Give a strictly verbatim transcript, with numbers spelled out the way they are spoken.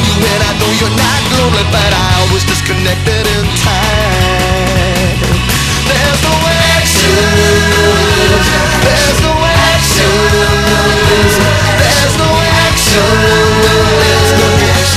you, and I know you're not lonely, but I was disconnected in time.